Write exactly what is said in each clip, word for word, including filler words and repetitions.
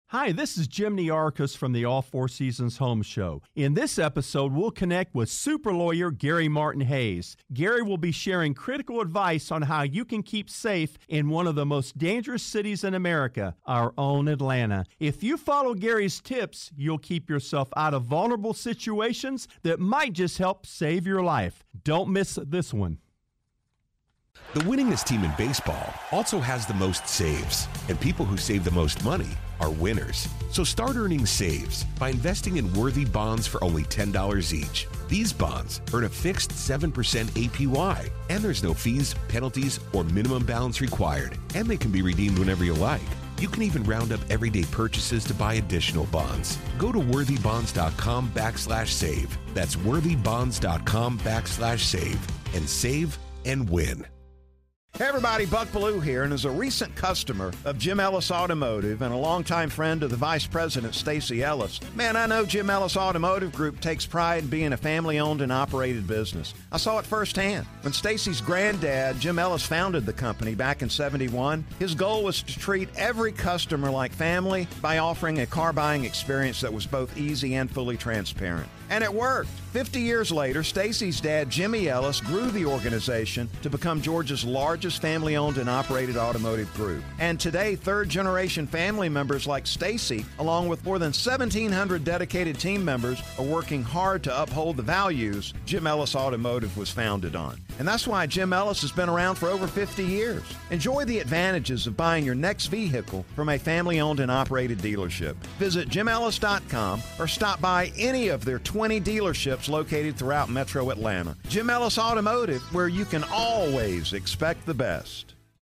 Hi, this is Jim Niarchos from the All Four Seasons Home Show. In this episode, we'll connect with super lawyer Gary Martin Hayes. Gary will be sharing critical advice on how you can keep safe in one of the most dangerous cities in America, our own Atlanta. If you follow Gary's tips, you'll keep yourself out of vulnerable situations that might just help save your life. Don't miss this one. The winningest team in baseball also has the most saves, and people who save the most money are winners. So start earning saves by investing in Worthy bonds for only ten dollars each. These bonds earn a fixed seven percent A P Y, and there's no fees, penalties, or minimum balance required, and they can be redeemed whenever you like. You can even round up everyday purchases to buy additional bonds. Go to worthybonds.com backslash save. That's worthybonds.com backslash save and save and win. Hey everybody, Buck Bellew here, and as a recent customer of Jim Ellis Automotive and a longtime friend of the Vice President, Stacy Ellis, man, I know Jim Ellis Automotive Group takes pride in being a family-owned and operated business. I saw it firsthand. When Stacy's granddad, Jim Ellis, founded the company back in seventy-one, his goal was to treat every customer like family by offering a car buying experience that was both easy and fully transparent. And it worked. Fifty years later, Stacy's dad, Jimmy Ellis, grew the organization to become Georgia's largest family-owned and operated automotive group. And today, third-generation family members like Stacy, along with more than seventeen hundred dedicated team members, are working hard to uphold the values Jim Ellis Automotive was founded on. And that's why Jim Ellis has been around for over fifty years. Enjoy the advantages of buying your next vehicle from a family-owned and operated dealership. Visit jim ellis dot com or stop by any of their twenty dealerships located throughout Metro Atlanta. Jim Ellis Automotive, where you can always expect the best.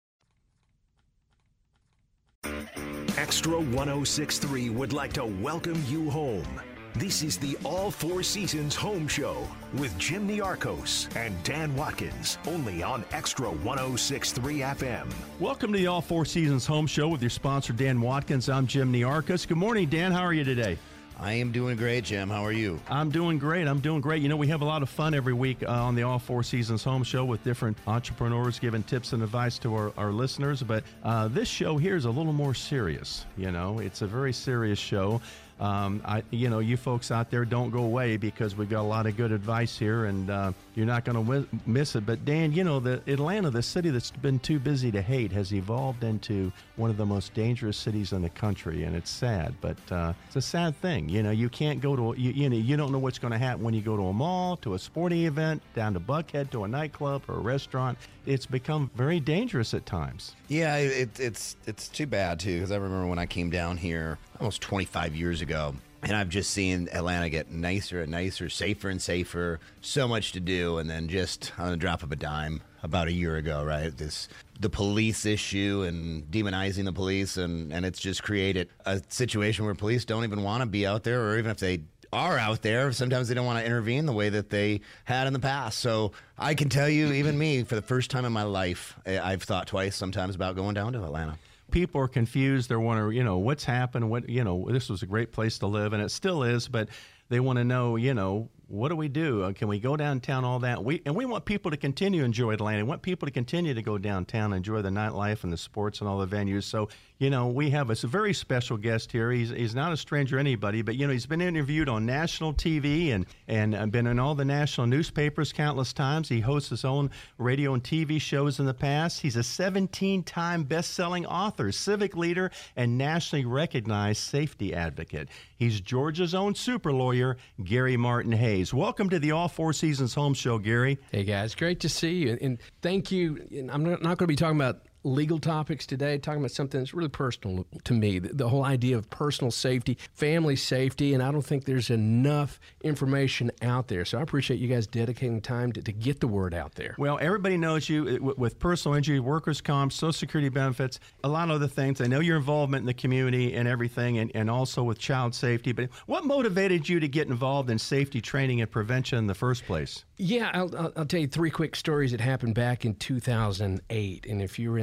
Extra one oh six point three would like to welcome you home. This is the All Four Seasons Home Show with Jim Niarchos and Dan Watkins, only on Extra one oh six point three F M. Welcome to the All Four Seasons Home Show with your sponsor, Dan Watkins. I'm Jim Niarchos. Good morning, Dan. How are you today? I am doing great, Jim. How are you? I'm doing great. I'm doing great. You know, we have a lot of fun every week uh, on the All Four Seasons Home Show with different entrepreneurs giving tips and advice to our, our listeners. But uh, this show here is a little more serious. You know, it's a very serious show. Um, I, you know, you folks out there, don't go away because we've got a lot of good advice here, and uh, you're not going to w- miss it. But Dan, you know, the Atlanta, the city that's been too busy to hate, has evolved into one of the most dangerous cities in the country, and it's sad. But uh, it's a sad thing. You know, you can't go to, you, you know, you don't know what's going to happen when you go to a mall, to a sporting event, down to Buckhead, to a nightclub or a restaurant. It's become very dangerous at times. Yeah, it, it's it's too bad, too, because I remember when I came down here almost twenty-five years ago, and I've just seen Atlanta get nicer and nicer, safer and safer, so much to do, and then just on the drop of a dime about a year ago, right, this the police issue and demonizing the police, and, and it's just created a situation where police don't even want to be out there, or even if they are out there, sometimes they don't want to intervene the way that they had in the past. So I can tell you, even me, for the first time in my life, I've thought twice sometimes about going down to Atlanta. People are confused. They're wondering, you know, what's happened? What, you know, this was a great place to live, and it still is, but they want to know, you know, what do we do? Uh, can we go downtown, all that? We And we want people to continue to enjoy Atlanta. We want people to continue to go downtown, enjoy the nightlife and the sports and all the venues. So, you know, we have a, a very special guest here. He's he's not a stranger to anybody, but, you know, he's been interviewed on national T V and, and uh, been in all the national newspapers countless times. He hosts his own radio and T V shows in the past. He's a seventeen-time best-selling author, civic leader, and nationally recognized safety advocate. He's Georgia's own super lawyer, Gary Martin Hayes. Welcome to the All Four Seasons Home Show, Gary. Hey, guys. Great to see you. And thank you. And I'm not, not going to be talking about legal topics today, talking about something that's really personal to me, the, the whole idea of personal safety, family safety, and I don't think there's enough information out there. So I appreciate you guys dedicating time to, to get the word out there. Well, everybody knows you with personal injury, workers' comp, Social Security benefits, a lot of other things. I know your involvement in the community and everything, and, and also with child safety. But what motivated you to get involved in safety training and prevention in the first place? Yeah, I'll, I'll, I'll tell you three quick stories that happened back in two thousand eight. And if you were in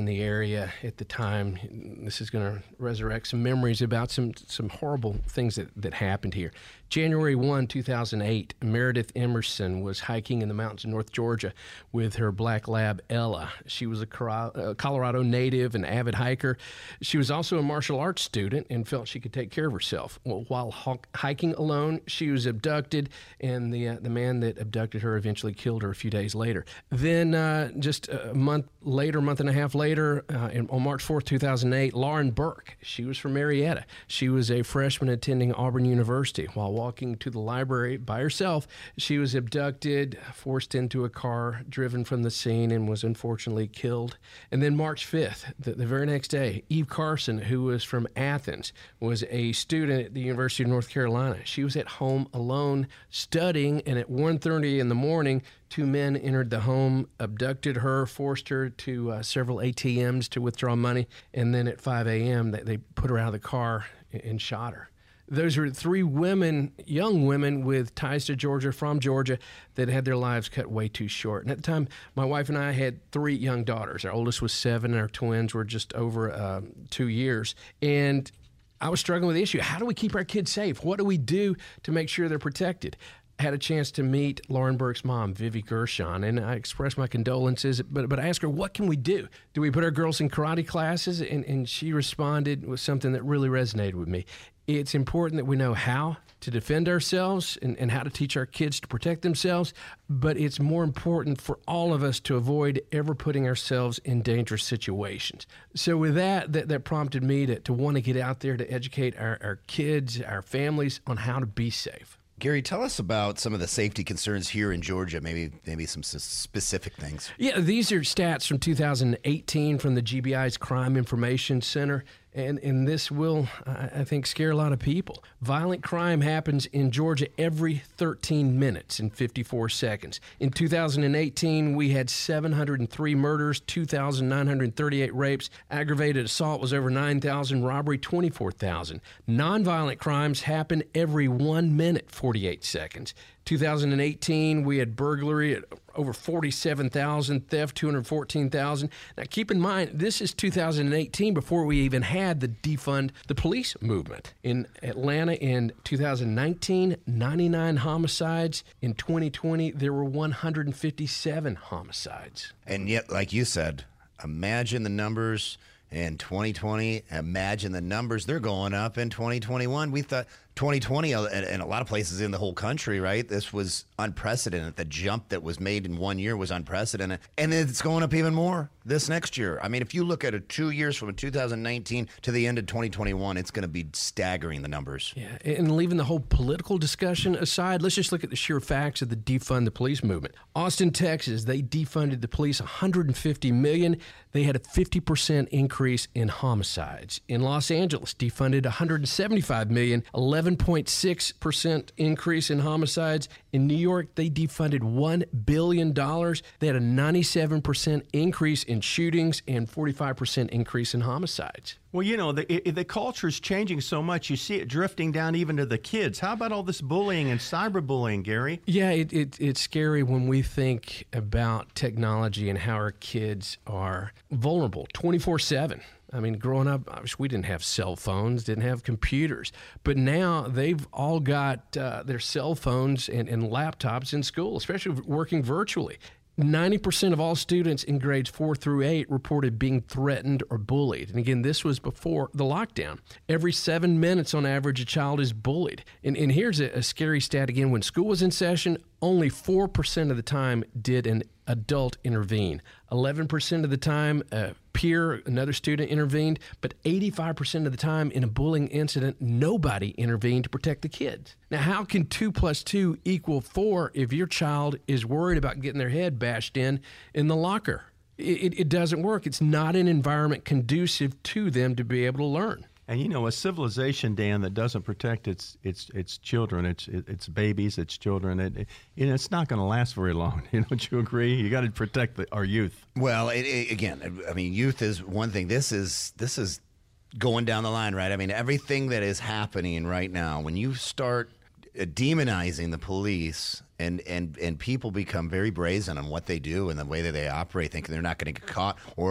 the area at the time. This is going to resurrect some memories about some some horrible things that, that happened here. January first, two thousand eight, Meredith Emerson was hiking in the mountains of North Georgia with her black lab, Ella. She was a Colorado native, an avid hiker. She was also a martial arts student and felt she could take care of herself. Well, while hiking alone, she was abducted, and the uh, the man that abducted her eventually killed her a few days later. Then uh, just a month later, month and a half later, uh, in, on March fourth, two thousand eight, Lauren Burke, she was from Marietta. She was a freshman attending Auburn University. While walking to the library by herself, she was abducted, forced into a car, driven from the scene, and was unfortunately killed. And then March fifth, the, the very next day, Eve Carson, who was from Athens, was a student at the University of North Carolina. She was at home alone studying, and at one thirty in the morning, two men entered the home, abducted her, forced her to uh, several A T Ms to withdraw money, and then at five a.m. they, they put her out of the car and, and shot her. Those were three women, young women with ties to Georgia, from Georgia, that had their lives cut way too short. And at the time, my wife and I had three young daughters. Our oldest was seven, and our twins were just over uh, two years. And I was struggling with the issue. How do we keep our kids safe? What do we do to make sure they're protected? I had a chance to meet Lauren Burke's mom, Vivi Gershon, and I expressed my condolences, but but I asked her, what can we do? Do we put our girls in karate classes? And, and she responded with something that really resonated with me. It's important that we know how to defend ourselves and, and how to teach our kids to protect themselves, but it's more important for all of us to avoid ever putting ourselves in dangerous situations. So with that, that, that prompted me to, to want to get out there to educate our, our kids, our families on how to be safe. Gary, tell us about some of the safety concerns here in Georgia, maybe maybe some s- specific things. Yeah, these are stats from two thousand eighteen from the G B I's Crime Information Center. And, and this will, I think, scare a lot of people. Violent crime happens in Georgia every thirteen minutes and fifty-four seconds. In two thousand eighteen, we had seven hundred three murders, two thousand nine hundred thirty-eight rapes. Aggravated assault was over nine thousand, robbery twenty-four thousand. Nonviolent crimes happen every one minute, forty-eight seconds. two thousand eighteen, we had burglary at over forty-seven thousand, theft two hundred fourteen thousand. Now keep in mind, this is two thousand eighteen before we even had the defund the police movement. In Atlanta in two thousand nineteen, ninety-nine homicides. In twenty twenty, there were one hundred fifty-seven homicides. And yet, like you said, imagine the numbers in twenty twenty. Imagine the numbers. They're going up in twenty twenty-one. We thought twenty twenty, in a lot of places in the whole country, right? This was unprecedented. The jump that was made in one year was unprecedented. And it's going up even more this next year. I mean, if you look at it two years from two thousand nineteen to the end of twenty twenty-one, it's going to be staggering, the numbers. Yeah, and leaving the whole political discussion aside, let's just look at the sheer facts of the defund the police movement. Austin, Texas, they defunded the police one hundred fifty million dollars. They had a fifty percent increase in homicides. In Los Angeles, defunded one hundred seventy-five million dollars, eleven point six percent increase in homicides. In New York, they defunded one billion dollars. They had a ninety-seven percent increase in shootings and forty-five percent increase in homicides. Well, you know, the it, the culture is changing so much. You see it drifting down even to the kids. How about all this bullying and cyberbullying, Gary? Yeah, it, it, it's scary when we think about technology and how our kids are vulnerable twenty-four seven. I mean, growing up, I wish we didn't have cell phones, didn't have computers. But now they've all got uh, their cell phones and, and laptops in school, especially working virtually. ninety percent of all students in grades four through eight reported being threatened or bullied. And again, this was before the lockdown. Every seven minutes on average, a child is bullied. And, and here's a, a scary stat again. When school was in session, only four percent of the time did an adult intervene. eleven percent of the time, a peer, another student intervened, but eighty-five percent of the time in a bullying incident, nobody intervened to protect the kids. Now, how can two plus two equal four if your child is worried about getting their head bashed in in the locker? It, it, it doesn't work. It's not an environment conducive to them to be able to learn. And you know, a civilization, Dan, that doesn't protect its its its children, its its babies, its children, it, it you know, it's not going to last very long. You know, don't you agree? You got to protect the, our youth. Well, it, it, again, I mean, youth is one thing. This is this is going down the line, right? I mean, everything that is happening right now, when you start demonizing the police and, and, and people become very brazen on what they do and the way that they operate, thinking they're not going to get caught, or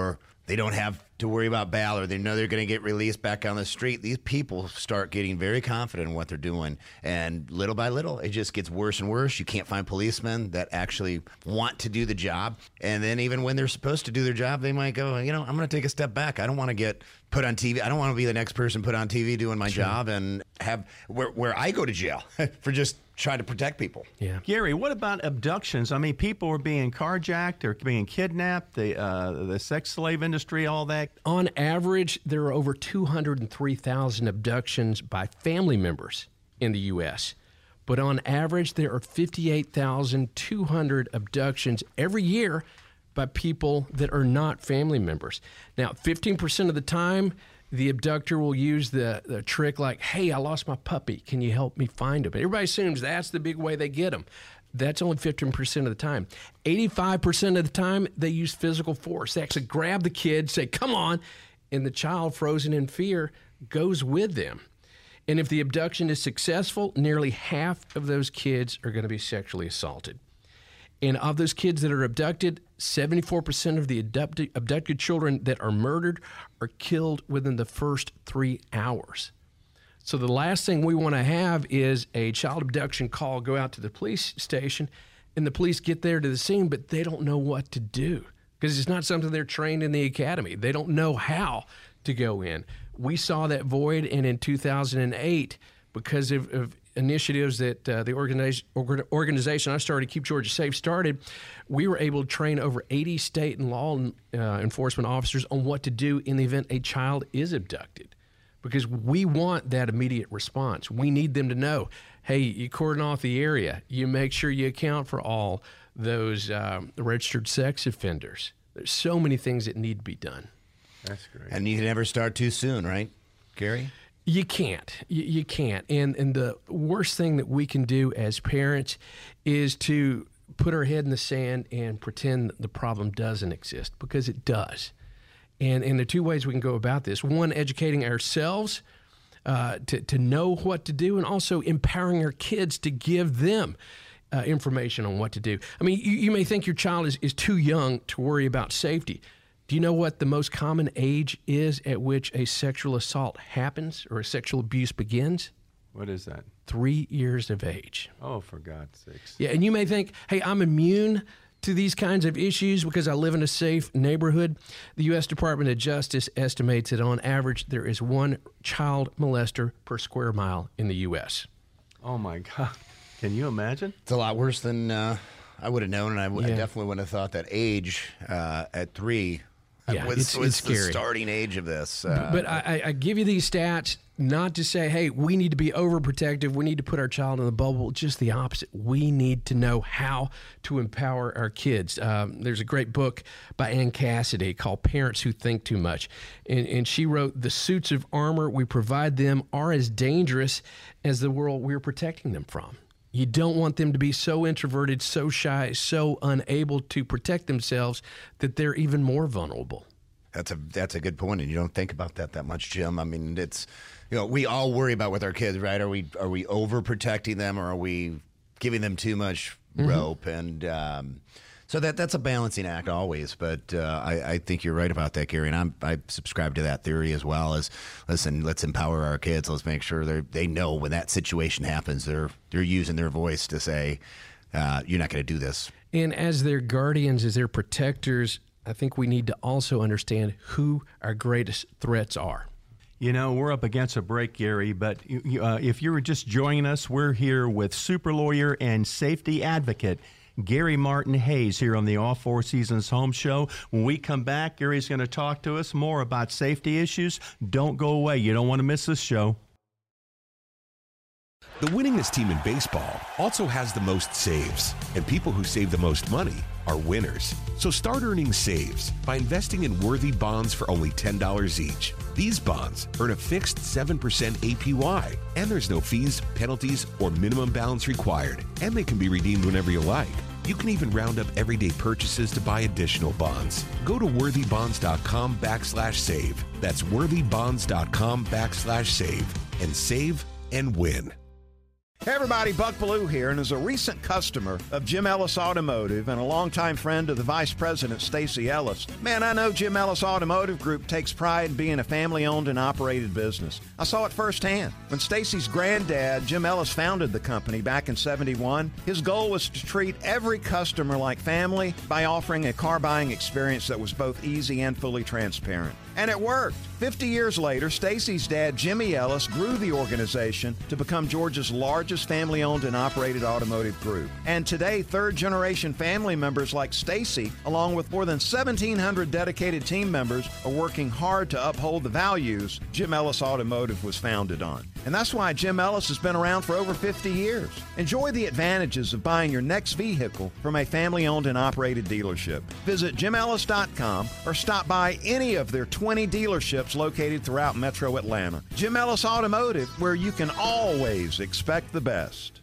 they don't have to worry about bail, or they know they're going to get released back on the street. These people start getting very confident in what they're doing. And little by little, it just gets worse and worse. You can't find policemen that actually want to do the job. And then even when they're supposed to do their job, they might go, you know, I'm going to take a step back. I don't want to get put on T V. I don't want to be the next person put on T V doing my sure. job and have where, where I go to jail for just trying to protect people. Yeah. Gary, what about abductions? I mean, people are being carjacked or being kidnapped, the uh, the sex slave industry, all that. On average, there are over two hundred three thousand abductions by family members in the U S But on average, there are fifty-eight thousand two hundred abductions every year by people that are not family members. Now, fifteen percent of the time, the abductor will use the, the trick like, hey, I lost my puppy. Can you help me find him? Everybody assumes that's the big way they get him. That's only fifteen percent of the time. eighty-five percent of the time, they use physical force. They actually grab the kid, say, come on, and the child, frozen in fear, goes with them. And if the abduction is successful, nearly half of those kids are going to be sexually assaulted. And of those kids that are abducted, seventy-four percent of the abducted, abducted children that are murdered are killed within the first three hours. So the last thing we want to have is a child abduction call go out to the police station, and the police get there to the scene, but they don't know what to do because it's not something they're trained in the academy. They don't know how to go in. We saw that void, and in two thousand eight, because of, of initiatives that uh, the organization, organization I started, Keep Georgia Safe, started, we were able to train over eighty state and law uh, enforcement officers on what to do in the event a child is abducted. Because we want that immediate response. We need them to know, hey, you cordon off the area. You make sure you account for all those um, registered sex offenders. There's so many things that need to be done. That's great. And you can never start too soon, right, Gary? You can't. You, you can't. And and the worst thing that we can do as parents is to put our head in the sand and pretend that the problem doesn't exist, because it does. And and there are two ways we can go about this. One, educating ourselves uh, to, to know what to do, and also empowering our kids to give them uh, information on what to do. I mean, you, you may think your child is, is too young to worry about safety. Do you know what the most common age is at which a sexual assault happens or a sexual abuse begins? What is that? Three years of age. Oh, for God's sakes. Yeah, and you may think, hey, I'm immune to these kinds of issues because I live in a safe neighborhood. The U S Department of Justice estimates that on average there is one child molester per square mile in the U S Oh, my God. Can you imagine? It's a lot worse than uh, I would have known, and I, w- Yeah. I definitely wouldn't have thought that age uh, at three Yeah, was, it's- was it's the scary. starting age of this. Uh, But I, I give you these stats not to say, hey, we need to be overprotective. We need to put our child in the bubble. Just the opposite. We need to know how to empower our kids. Um, there's a great book by Ann Cassidy called Parents Who Think Too Much. And, and she wrote, the suits of armor we provide them are as dangerous as the world we're protecting them from. You don't want them to be so introverted, so shy, so unable to protect themselves that they're even more vulnerable. That's a that's a good point, and you don't think about that that much, Jim. I mean, it's, you know, we all worry about with our kids, right? Are we are we overprotecting them, or are we giving them too much rope? Mm-hmm. And um, so that that's a balancing act always. But uh, I, I think you're right about that, Gary, and I'm, I subscribe to that theory as well. As listen, let's empower our kids. Let's make sure they they know when that situation happens, they're they're using their voice to say, uh, "You're not going to do this." And as their guardians, as their protectors, I think we need to also understand who our greatest threats are. You know, we're up against a break, Gary, but uh, if you were just joining us, we're here with super lawyer and safety advocate Gary Martin Hayes here on the All Four Seasons Home Show. When we come back, Gary's going to talk to us more about safety issues. Don't go away. You don't want to miss this show. The winningest team in baseball also has the most saves, and people who save the most money are winners. So start earning saves by investing in worthy bonds for only ten dollars each. These bonds earn a fixed seven percent A P Y, and there's no fees, penalties, or minimum balance required, and they can be redeemed whenever you like. You can even round up everyday purchases to buy additional bonds. Go to worthybonds.com backslash save. That's worthybonds.com backslash save and save and win. Hey everybody, Buck Bellew here, and as a recent customer of Jim Ellis Automotive and a longtime friend of the Vice President, Stacy Ellis, man, I know Jim Ellis Automotive Group takes pride in being a family-owned and operated business. I saw it firsthand. When Stacy's granddad, Jim Ellis, founded the company back in seventy-one, his goal was to treat every customer like family by offering a car buying experience that was both easy and fully transparent. And it worked. fifty years later, Stacy's dad, Jimmy Ellis, grew the organization to become Georgia's largest family-owned and operated automotive group. And today, third-generation family members like Stacy, along with more than seventeen hundred dedicated team members, are working hard to uphold the values Jim Ellis Automotive was founded on. And that's why Jim Ellis has been around for over fifty years. Enjoy the advantages of buying your next vehicle from a family-owned and operated dealership. Visit jim ellis dot com or stop by any of their twenty dealerships located throughout Metro Atlanta. Jim Ellis Automotive, where you can always expect the best.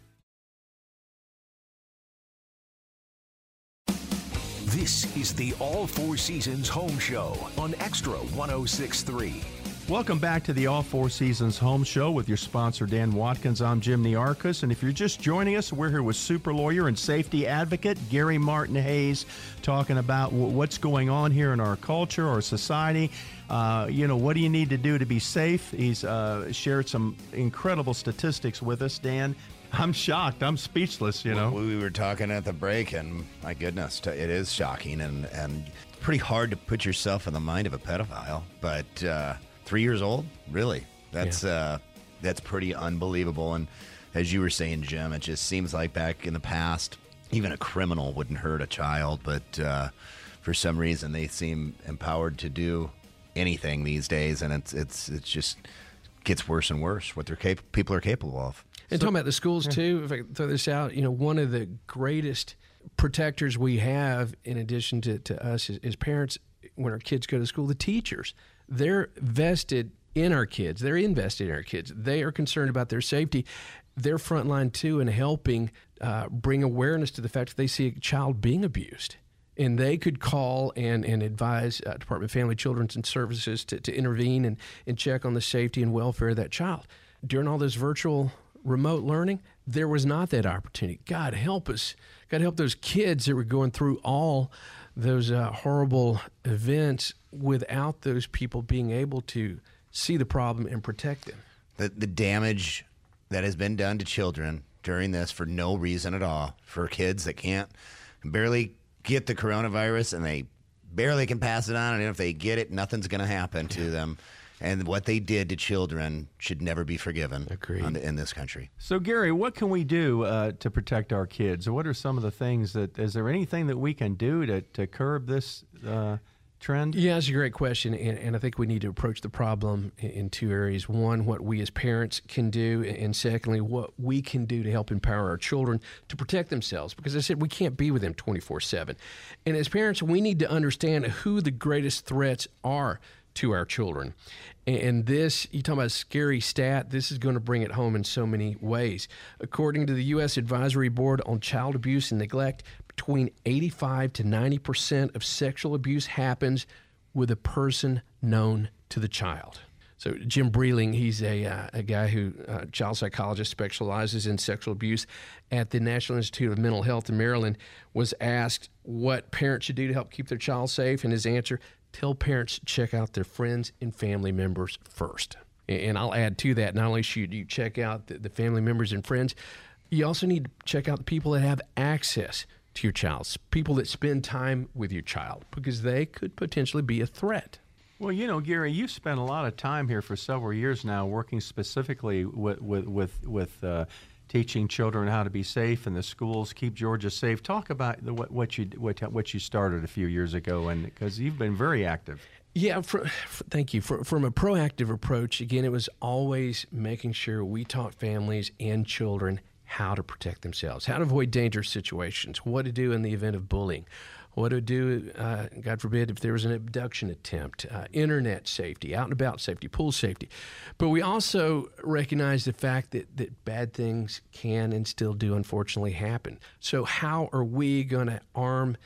This is the All Four Seasons Home Show on Extra one oh six point three. Welcome back to the All Four Seasons Home Show with your sponsor, Dan Watkins. I'm Jim Niarchos, and if you're just joining us, we're here with super lawyer and safety advocate Gary Martin Hayes, talking about w- what's going on here in our culture, our society. Uh, you know, what do you need to do to be safe? He's uh, shared some incredible statistics with us, Dan. I'm shocked. I'm speechless, you know. We, we were talking at the break, and my goodness, it is shocking, and, and pretty hard to put yourself in the mind of a pedophile, but... Uh, Three years old? Really? That's yeah. uh, that's pretty unbelievable. And as you were saying, Jim, it just seems like back in the past, even a criminal wouldn't hurt a child. But uh, for some reason, they seem empowered to do anything these days. And it's it's it's just gets worse and worse what they're cap- people are capable of. And so, talking about the schools, yeah. too, if I can throw this out, you know, one of the greatest protectors we have, in addition to, to us as, as parents, when our kids go to school, the teachers. They're vested in our kids. They're invested in our kids. They are concerned about their safety. They're frontline, too, in helping uh, bring awareness to the fact that they see a child being abused. And they could call and, and advise uh, Department of Family, Children's and Services to, to intervene and, and check on the safety and welfare of that child. During all this virtual remote learning, there was not that opportunity. God help us. God help those kids that were going through all those uh, horrible events without those people being able to see the problem and protect them. The, the damage that has been done to children during this for no reason at all, for kids that can't barely get the coronavirus and they barely can pass it on, and if they get it, nothing's going to happen to them. And what they did to children should never be forgiven on the, in this country. So, Gary, what can we do uh, to protect our kids? What are some of the things that, is there anything that we can do to, to curb this uh, trend? Yeah, that's a great question. And, and I think we need to approach the problem in, in two areas. One, what we as parents can do. And secondly, what we can do to help empower our children to protect themselves. Because as I said, we can't be with them twenty-four seven. And as parents, we need to understand who the greatest threats are to our children. And this, you talk about a scary stat, this is going to bring it home in so many ways. According to the U S Advisory Board on Child Abuse and Neglect, between eighty-five to ninety percent of sexual abuse happens with a person known to the child. So Jim Breeling, he's a, uh, a guy who, uh, child psychologist, specializes in sexual abuse at the National Institute of Mental Health in Maryland, was asked what parents should do to help keep their child safe, and his answer, tell parents to check out their friends and family members first. And I'll add to that, not only should you check out the, the family members and friends, you also need to check out the people that have access to your child, people that spend time with your child, because they could potentially be a threat. Well, you know, Gary, you've spent a lot of time here for several years now working specifically with with with, with uh, teaching children how to be safe in the schools, keep Georgia safe. Talk about the, what, what you what, what you started a few years ago, and because you've been very active. Yeah, for, for, thank you. For, from a proactive approach, again, it was always making sure we taught families and children how to protect themselves, how to avoid dangerous situations, what to do in the event of bullying, what to do, uh, God forbid, if there was an abduction attempt, uh, internet safety, out and about safety, pool safety. But we also recognize the fact that, that bad things can and still do, unfortunately, happen. So how are we going to arm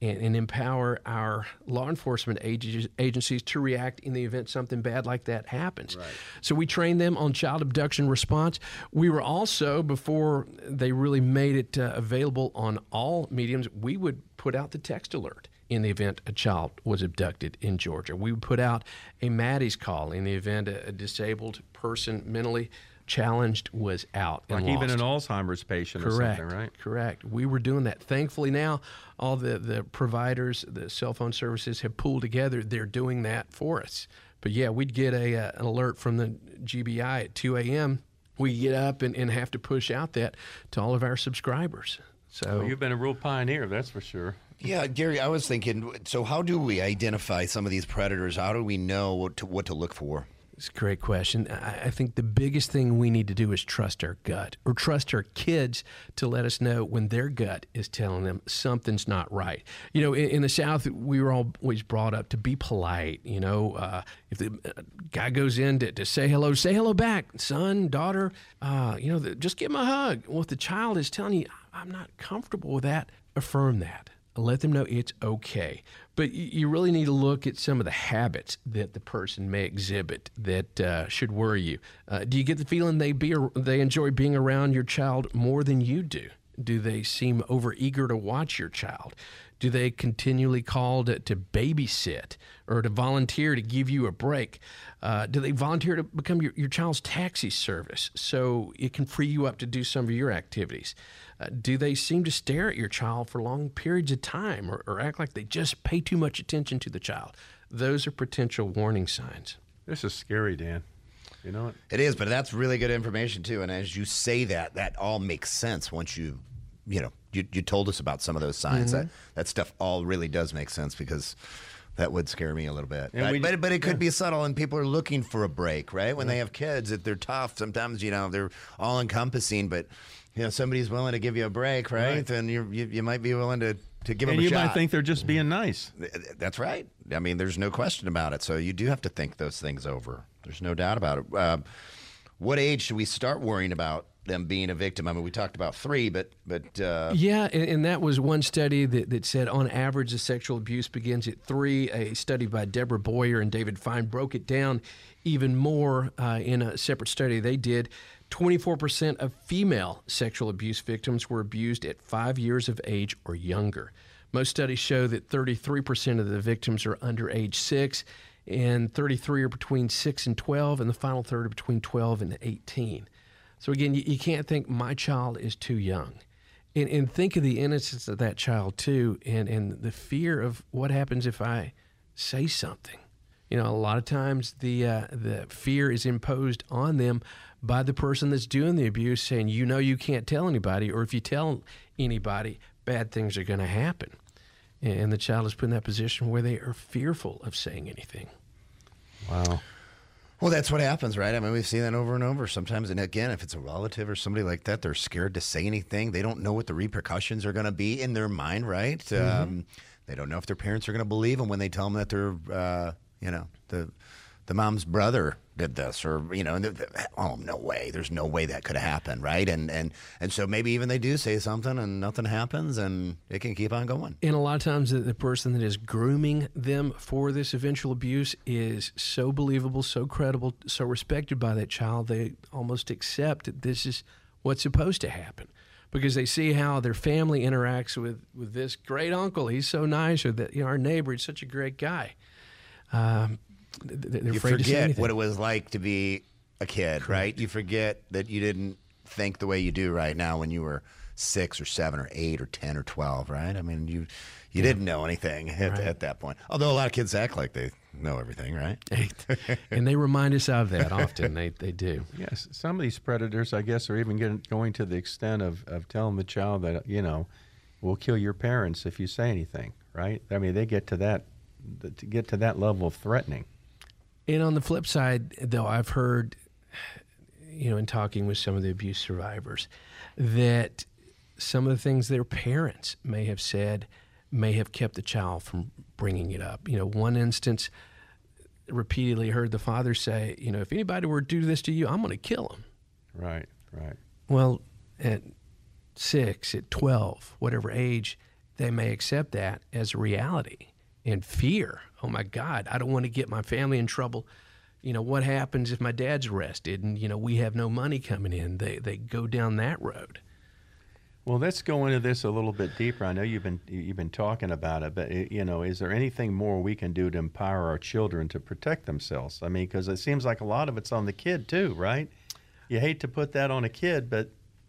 and, and empower our law enforcement ag- agencies to react in the event something bad like that happens. Right. So we train them on child abduction response. We were also, before they really made it uh, available on all mediums, we would put out the text alert in the event a child was abducted in Georgia. We would put out a Maddie's call in the event a, a disabled person, mentally challenged, was out and like lost. even an Alzheimer's patient Correct, or something, right? Correct. We were doing that. Thankfully now, all the, the providers, the cell phone services have pulled together. They're doing that for us. But yeah, we'd get a, uh, an alert from the G B I at two a.m. We get up and, and have to push out that to all of our subscribers. So well, you've been a real pioneer, that's for sure. Yeah, Gary, I was thinking, so how do we identify some of these predators? How do we know what to, what to look for? It's a great question. I, I think the biggest thing we need to do is trust our gut, or trust our kids to let us know when their gut is telling them something's not right. You know, in, in the South, we were always brought up to be polite. You know, uh, if the guy goes in to, to say hello, say hello back, son, daughter. Uh, you know, the, just give him a hug. Well, if the child is telling you, I'm not comfortable with that, affirm that. Let them know it's okay. But you really need to look at some of the habits that the person may exhibit that uh, should worry you. Uh, do you get the feeling they be they enjoy being around your child more than you do? Do they seem overeager to watch your child? Do they continually call to, to babysit or to volunteer to give you a break? Uh, do they volunteer to become your, your child's taxi service so it can free you up to do some of your activities? Uh, do they seem to stare at your child for long periods of time or, or act like they just pay too much attention to the child? Those are potential warning signs. This is scary, Dan. You know it? It is, but that's really good information, too. And as you say that, that all makes sense once you, you know, you, you told us about some of those signs. Mm-hmm. That, that stuff all really does make sense because that would scare me a little bit. But, we, but, but it could yeah. be subtle, and people are looking for a break, right? When yeah. they have kids, if they're tough, sometimes, you know, they're all-encompassing, but, you know, somebody's willing to give you a break, right? right. And you're, you you might be willing to, to give and them a shot. shot. And you might think they're just being nice. That's right. I mean, there's no question about it. So you do have to think those things over. There's no doubt about it. Uh, what age should we start worrying about them being a victim? I mean, we talked about three, but but uh... yeah, and, and that was one study that, that said on average the sexual abuse begins at three. A study by Deborah Boyer and David Fine broke it down even more uh, in a separate study they did. twenty-four percent of female sexual abuse victims were abused at five years of age or younger. Most studies show that thirty-three percent of the victims are under age six, and thirty-three are between six and twelve, and the final third are between twelve and eighteen. So again, you, you can't think my child is too young. And, and think of the innocence of that child too, and, and the fear of what happens if I say something. You know, a lot of times the uh, the fear is imposed on them by the person that's doing the abuse, saying, you know, you can't tell anybody, or if you tell anybody, bad things are going to happen. And the child is put in that position where they are fearful of saying anything. Wow. Well, that's what happens, right? I mean, we've seen that over and over sometimes. And again, if it's a relative or somebody like that, they're scared to say anything. They don't know what the repercussions are going to be in their mind, right? Mm-hmm. Um, they don't know if their parents are going to believe them when they tell them that they're, uh, you know, the the mom's brother did this, or, you know, oh, no way. There's no way that could happen, right? And and and so maybe even they do say something and nothing happens and it can keep on going. And a lot of times the, the person that is grooming them for this eventual abuse is so believable, so credible, so respected by that child, they almost accept that this is what's supposed to happen because they see how their family interacts with, with this great uncle. He's so nice, or that, you know, our neighbor, he's such a great guy. Um, They're you forget what it was like to be a kid, Correct. Right? You forget that you didn't think the way you do right now when you were six or seven or eight or ten or twelve, right? I mean, you you yeah. didn't know anything at, right. at that point. Although a lot of kids act like they know everything, right? And they remind us of that often. They they do. Yes, some of these predators, I guess, are even getting, going to the extent of, of telling the child that, you know, we'll kill your parents if you say anything, right? I mean, they get to that to get to that level of threatening. And on the flip side, though, I've heard, you know, in talking with some of the abuse survivors, that some of the things their parents may have said may have kept the child from bringing it up. You know, one instance, repeatedly heard the father say, you know, if anybody were to do this to you, I'm going to kill him. Right, right. Well, at six, at twelve, whatever age, they may accept that as a reality and fear. Oh my God, I don't want to get my family in trouble. You know, what happens if my dad's arrested and, you know, we have no money coming in? They they go down that road. Well, let's go into this a little bit deeper. I know you've been you've been talking about it, but it, you know, is there anything more we can do to empower our children to protect themselves? I mean, because it seems like a lot of it's on the kid too, right? You hate to put that on a kid, but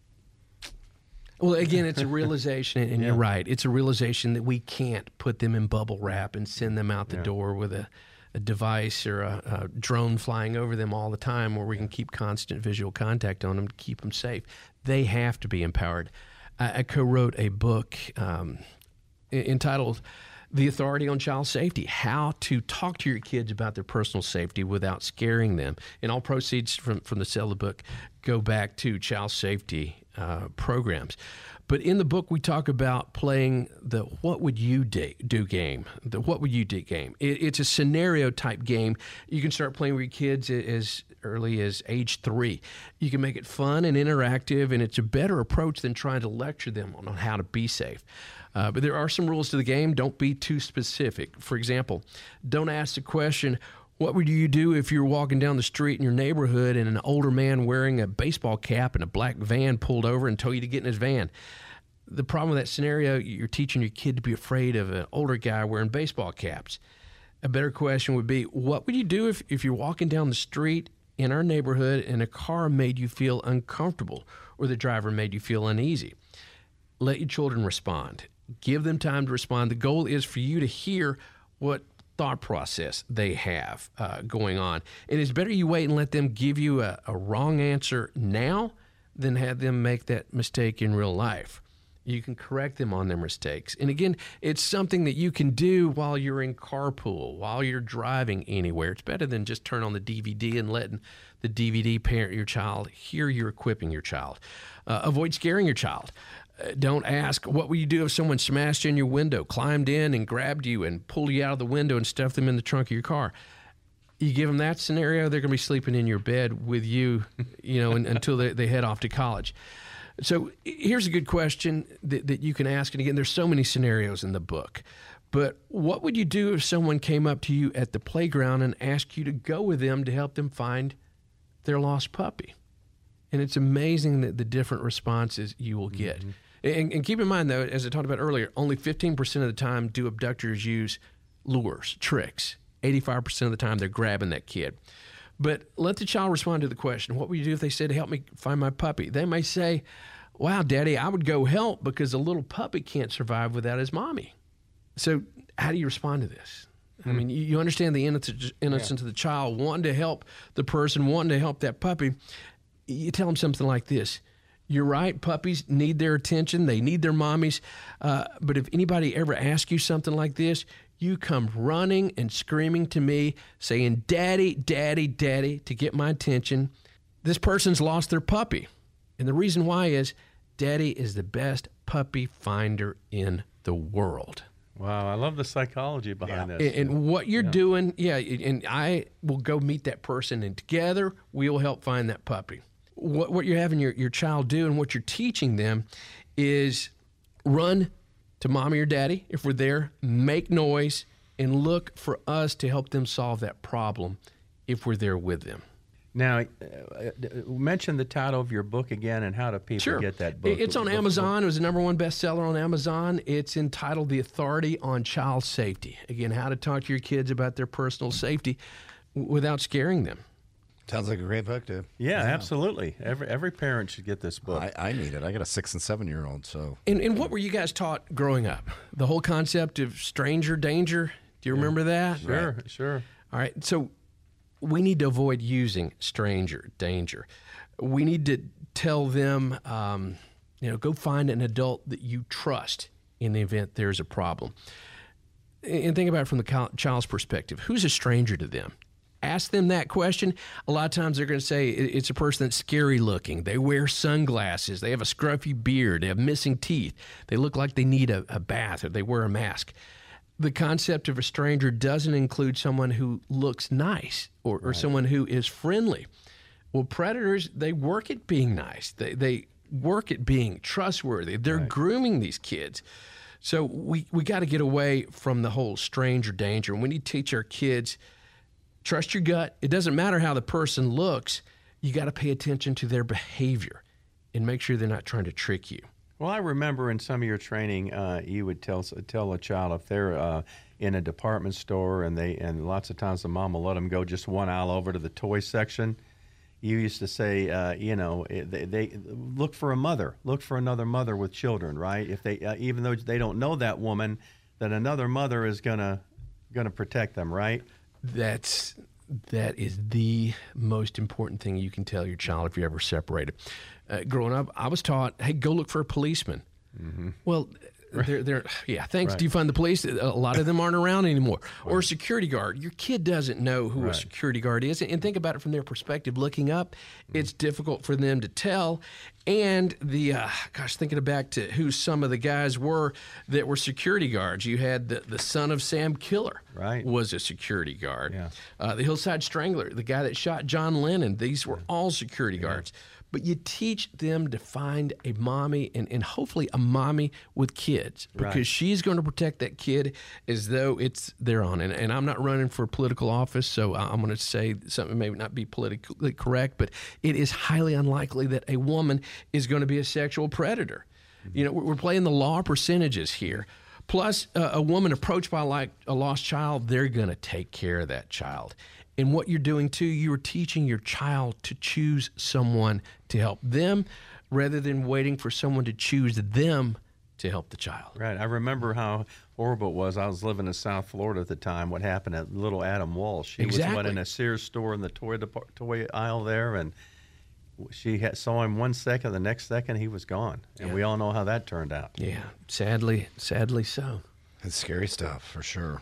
well, again, it's a realization, and Yeah. you're right. It's a realization that we can't put them in bubble wrap and send them out the Yeah. door with a, a device or a, a drone flying over them all the time, where we can keep constant visual contact on them to keep them safe. They have to be empowered. I, I co-wrote a book um, entitled The Authority on Child Safety, How to Talk to Your Kids About Their Personal Safety Without Scaring Them. And all proceeds from, from the sale of the book go back to child safety uh, programs. But in the book, we talk about playing the what would you do, do game, the what would you do game. It, it's a scenario type game. You can start playing with your kids as early as age three. You can make it fun and interactive, and it's a better approach than trying to lecture them on, on how to be safe. Uh, but there are some rules to the game. Don't be too specific. For example, don't ask the question, what would you do if you're walking down the street in your neighborhood and an older man wearing a baseball cap and a black van pulled over and told you to get in his van? The problem with that scenario, you're teaching your kid to be afraid of an older guy wearing baseball caps. A better question would be, what would you do if, if you're walking down the street in our neighborhood and a car made you feel uncomfortable or the driver made you feel uneasy? Let your children respond. Give them time to respond. The goal is for you to hear what thought process they have uh, going on. And it's better you wait and let them give you a, a wrong answer now than have them make that mistake in real life. You can correct them on their mistakes. And again, it's something that you can do while you're in carpool, while you're driving anywhere. It's better than just turn on the D V D and letting the D V D parent your child hear you're equipping your child. Uh, avoid scaring your child. Uh, don't ask, what would you do if someone smashed in your window, climbed in and grabbed you and pulled you out of the window and stuffed them in the trunk of your car? You give them that scenario, they're going to be sleeping in your bed with you, you know, and, until they, they head off to college. So here's a good question that, that you can ask. And again, there's so many scenarios in the book. But what would you do if someone came up to you at the playground and asked you to go with them to help them find their lost puppy? And it's amazing that the different responses you will get. Mm-hmm. And, and keep in mind, though, as I talked about earlier, only fifteen percent of the time do abductors use lures, tricks. eighty-five percent of the time they're grabbing that kid. But let the child respond to the question, what would you do if they said, help me find my puppy? They may say, wow, Daddy, I would go help because a little puppy can't survive without his mommy. So how do you respond to this? Mm-hmm. I mean, you, you understand the innocence, innocence yeah. of the child, wanting to help the person, wanting to help that puppy. You tell them something like this. You're right, puppies need their attention. They need their mommies. Uh, but if anybody ever asks you something like this, you come running and screaming to me, saying, Daddy, Daddy, Daddy, to get my attention. This person's lost their puppy. And the reason why is Daddy is the best puppy finder in the world. Wow, I love the psychology behind yeah. this. And, and what you're yeah. doing, yeah, and I will go meet that person, and together we will help find that puppy. What, what you're having your, your child do and what you're teaching them is run to mommy or daddy if we're there, make noise, and look for us to help them solve that problem if we're there with them. Now, uh, mention the title of your book again and how do people sure. get that book? It's on book, Amazon. book. It was the number one bestseller on Amazon. It's entitled The Authority on Child Safety. Again, how to talk to your kids about their personal safety w- without scaring them. Sounds like a great book, dude. Yeah, yeah, absolutely. Every every parent should get this book. I, I need it. I got a six and seven year old. So. And, and what were you guys taught growing up? The whole concept of stranger danger. Do you remember yeah. that? Sure, right. sure. All right. So we need to avoid using stranger danger. We need to tell them, um, you know, go find an adult that you trust in the event there's a problem. And think about it from the child's perspective. Who's a stranger to them? Ask them that question. A lot of times they're going to say it's a person that's scary looking. They wear sunglasses. They have a scruffy beard. They have missing teeth. They look like they need a, a bath or they wear a mask. The concept of a stranger doesn't include someone who looks nice or, or right. someone who is friendly. Well, predators, they work at being nice. They, they work at being trustworthy. They're right. grooming these kids. So we, we got to get away from the whole stranger danger. And we need to teach our kids, trust your gut. It doesn't matter how the person looks. You got to pay attention to their behavior and make sure they're not trying to trick you. Well, I remember in some of your training, uh, you would tell tell a child if they're uh, in a department store and they and lots of times the mom will let them go just one aisle over to the toy section. You used to say, uh, you know, they, they look for a mother, look for another mother with children, right? If they, uh, even though they don't know that woman, that another mother is gonna gonna protect them, right? That's that is the most important thing you can tell your child if you're ever separated. Uh, growing up, I was taught, hey, go look for a policeman. Mm-hmm. Well, they're, they're, yeah, thanks. Right. Do you find the police? A lot of them aren't around anymore. Or a security guard. Your kid doesn't know who Right. a security guard is. And think about it from their perspective. Looking up, mm-hmm. it's difficult for them to tell. And the, uh, gosh, thinking back to who some of the guys were that were security guards. You had the, the son of Sam Killer right. was a security guard. Yeah. Uh, the Hillside Strangler, the guy that shot John Lennon, these were all security yeah. guards. But you teach them to find a mommy and, and hopefully a mommy with kids because right. she's going to protect that kid as though it's their own. And, and I'm not running for political office, so I'm going to say something may not be politically correct, but it is highly unlikely that a woman is going to be a sexual predator. Mm-hmm. You know, we're playing the law percentages here. Plus, uh, a woman approached by like a lost child, they're going to take care of that child. And what you're doing, too, you're teaching your child to choose someone to help them rather than waiting for someone to choose them to help the child. Right. I remember how horrible it was. I was living in South Florida at the time. What happened at little Adam Walsh. He exactly. was what, in a Sears store in the toy depart- toy aisle there, and she had, saw him one second. The next second, he was gone. And yeah. we all know how that turned out. Yeah, sadly, sadly so. It's scary stuff, for sure.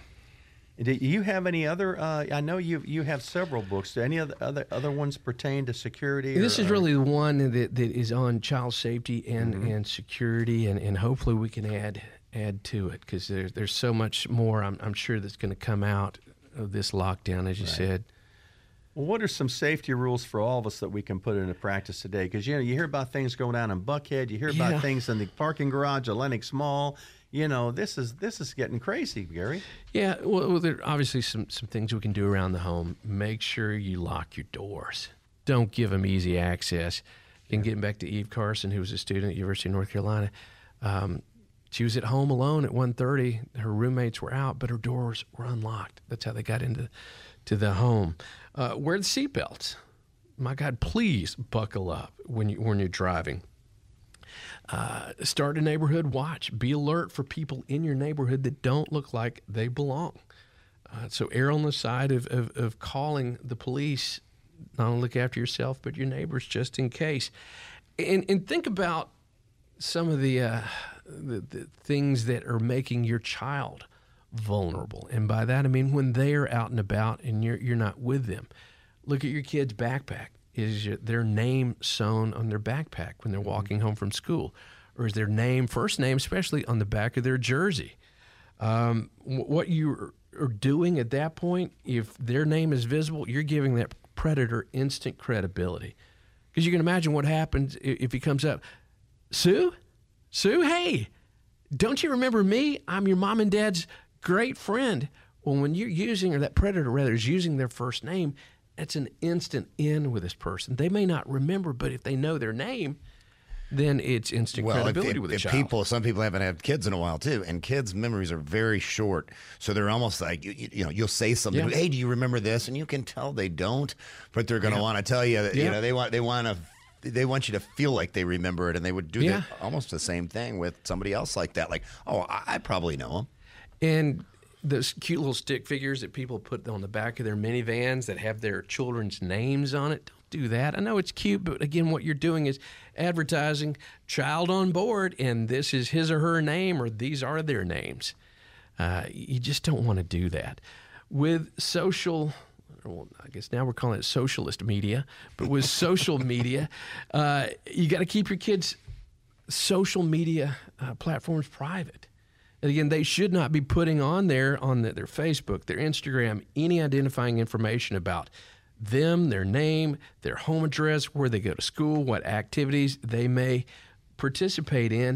Do you have any other? Uh, I know you you have several books. Do any other other, other ones pertain to security? This or, is really the one that, that is on child safety and, mm-hmm. and security, and, and hopefully we can add add to it because there's there's so much more. I'm I'm sure that's going to come out of this lockdown, as you right. said. Well, what are some safety rules for all of us that we can put into practice today? Because you know you hear about things going down in Buckhead, you hear about yeah. things in the parking garage at Lenox Mall. You know, this is this is getting crazy, Gary. Yeah, well, well, there are obviously some, some things we can do around the home. Make sure you lock your doors. Don't give them easy access. And getting back to Eve Carson, who was a student at University of North Carolina, um, she was at home alone at one thirty. Her roommates were out, but her doors were unlocked. That's how they got into to the home. Uh, wear the seatbelts. My God, please buckle up when you when you're driving. Uh, start a neighborhood watch. Be alert for people in your neighborhood that don't look like they belong. Uh, so err on the side of, of, of calling the police. Not only look after yourself, but your neighbors just in case. And, and think about some of the, uh, the, the things that are making your child vulnerable. And by that, I mean when they're out and about and you're, you're not with them. Look at your kid's backpack. Is their name sewn on their backpack when they're walking home from school? Or is their name, first name especially, on the back of their jersey? Um, what you are doing at that point, if their name is visible, you're giving that predator instant credibility. Because you can imagine what happens if he comes up, Sue? Sue, hey, don't you remember me? I'm your mom and dad's great friend. Well, when you're using, or that predator rather, is using their first name, that's an instant in with this person. They may not remember, but if they know their name, then it's instant well, credibility if, with a if child. People, some people haven't had kids in a while too, and kids' memories are very short, so they're almost like you, you know, you'll say something. Yeah. Hey, do you remember this? And you can tell they don't, but they're going to Yeah. want to tell you. That, Yeah. You know, they want they want to. They want you to feel like they remember it, and they would do Yeah. the, almost the same thing with somebody else like that. Like, oh, I, I probably know him. And those cute little stick figures that people put on the back of their minivans that have their children's names on it, don't do that. I know it's cute, but again, what you're doing is advertising child on board, and this is his or her name, or these are their names. Uh, you just don't want to do that. With social, well, I guess now we're calling it socialist media, but with social media, uh, you got to keep your kids' social media uh, platforms private. And again, they should not be putting on there, on the, their Facebook, their Instagram, any identifying information about them, their name, their home address, where they go to school, what activities they may participate in.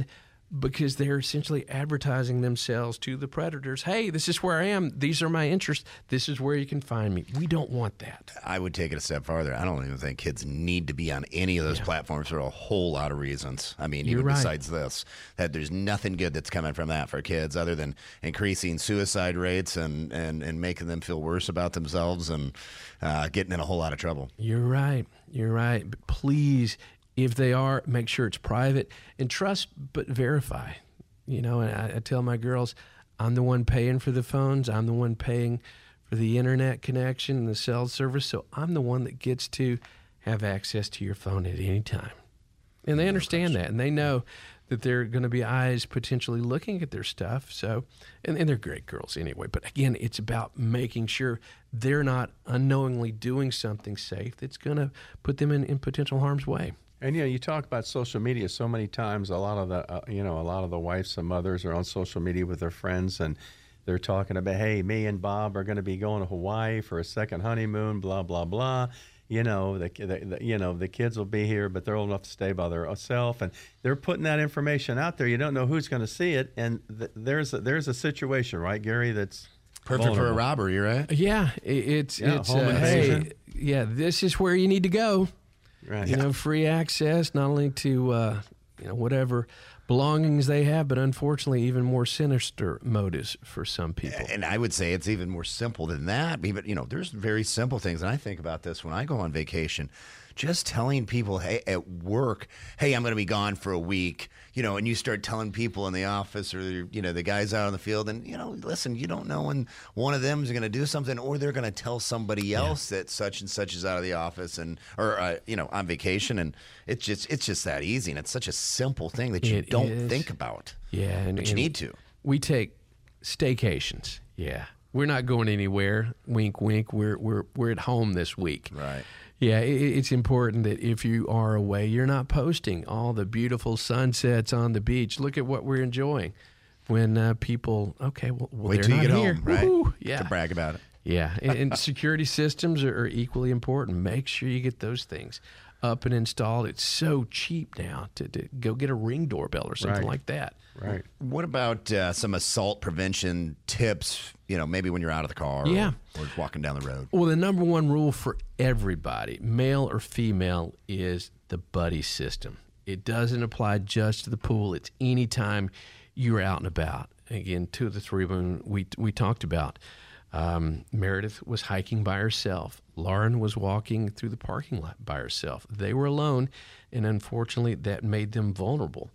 because they're essentially advertising themselves to the predators. Hey, this is where I am. These are my interests. This is where you can find me. We don't want that. I would take it a step farther. I don't even think kids need to be on any of those Yeah. platforms for a whole lot of reasons. I mean, You're even right. besides this, that there's nothing good that's coming from that for kids other than increasing suicide rates and, and, and making them feel worse about themselves and uh, getting in a whole lot of trouble. You're right. You're right. But please, if they are, make sure it's private and trust, but verify. You know, and I, I tell my girls, I'm the one paying for the phones. I'm the one paying for the internet connection and the cell service. So I'm the one that gets to have access to your phone at any time. And they understand that, and they know that there are going to be eyes potentially looking at their stuff. So, and, and they're great girls anyway. But again, it's about making sure they're not unknowingly doing something safe that's going to put them in, in potential harm's way. And you know, you talk about social media so many times. A lot of the, uh, you know, a lot of the wives and mothers are on social media with their friends, and they're talking about, hey, me and Bob are going to be going to Hawaii for a second honeymoon. Blah blah blah. You know, the, the, the you know the kids will be here, but they're old enough to stay by themselves, and they're putting that information out there. You don't know who's going to see it, and th- there's a, there's a situation, right, Gary? That's Perfect for a vulnerable. robbery, right? Yeah, it, it's Yeah, it's home uh, invasion. hey, yeah, this is where you need to go. Right. You know, free access not only to uh, you know whatever belongings they have, but unfortunately even more sinister motives for some people. And I would say it's even more simple than that. But, you know, there's very simple things. And I think about this when I go on vacation. Just telling people, hey, at work, hey, I'm going to be gone for a week, you know, and you start telling people in the office or, you know, the guys out on the field, and, you know, listen, you don't know when one of them is going to do something or they're going to tell somebody else that such and such is out of the office and, or, uh, you know, on vacation. And it's just, it's just that easy. And it's such a simple thing that you It don't is. think about. Yeah, and, But you and need to. We take staycations. Yeah, we're not going anywhere. Wink, wink. We're we're we're at home this week. Right. Yeah, it, it's important that if you are away, you're not posting all the beautiful sunsets on the beach. Look at what we're enjoying. When uh, people, okay, well, well Wait they're till you not get here. home, right? Woo-hoo. Yeah, To brag about it. yeah, and, and security systems are, are equally important. Make sure you get those things up and installed. It's so cheap now to, to go get a Ring doorbell or something Right. like that. Right. What about uh, some assault prevention tips, you know, maybe when you're out of the car Yeah. or, or walking down the road? Well, the number one rule for everybody, male or female, is the buddy system. It doesn't apply just to the pool. It's anytime you're out and about. Again, two of the three women we we talked about. Um, Meredith was hiking by herself. Lauren was walking through the parking lot by herself. They were alone, and unfortunately, that made them vulnerable.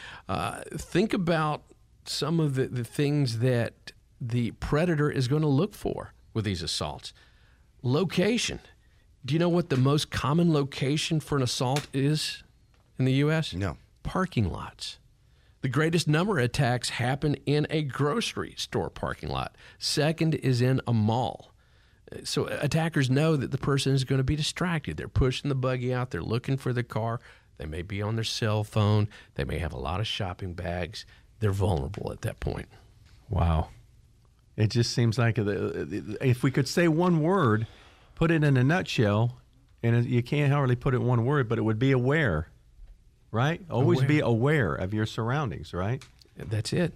Uh, think about some of the, the things that the predator is going to look for with these assaults. Location. Do you know what the most common location for an assault is in the U S? No. Parking lots. The greatest number of attacks happen in a grocery store parking lot. Second is in a mall. So attackers know that the person is going to be distracted. They're pushing the buggy out. They're looking for the car. They may be on their cell phone. They may have a lot of shopping bags. They're vulnerable at that point. Wow. It just seems like the, if we could say one word, put it in a nutshell, and it- you can't hardly put it in one word, but it would be aware, right? Always Aware. be aware of your surroundings, right? That's it.